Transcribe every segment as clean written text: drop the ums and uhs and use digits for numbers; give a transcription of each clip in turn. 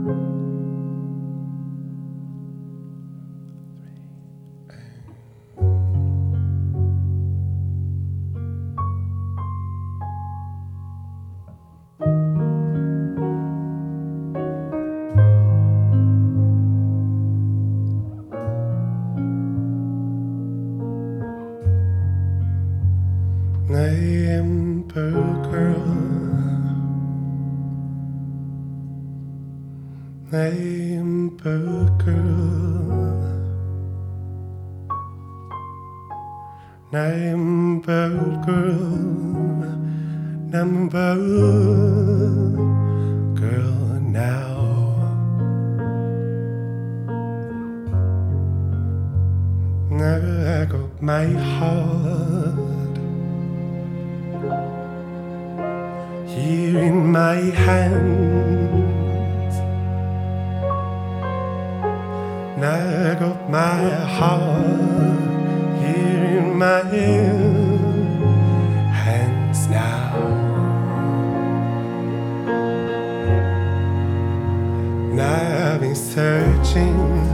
Amber girl, amber girl, amber girl, amber girl now. I got my heart here in my hands. I got my heart here in my hands now. I've been searching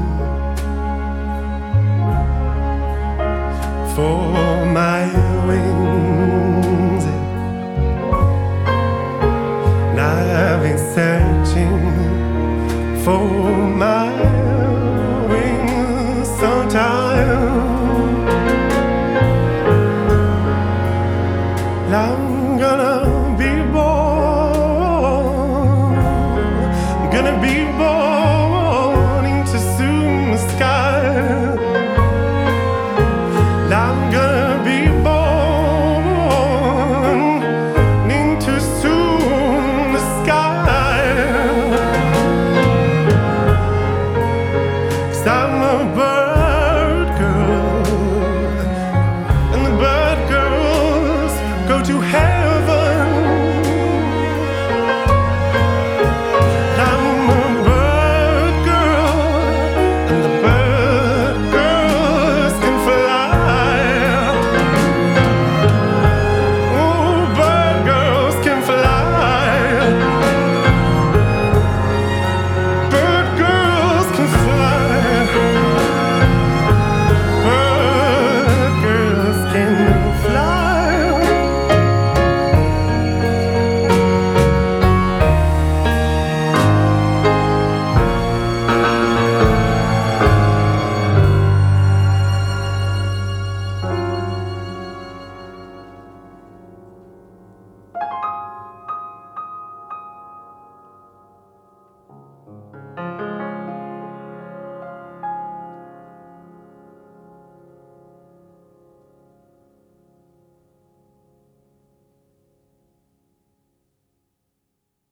for my wings. I've been searching for my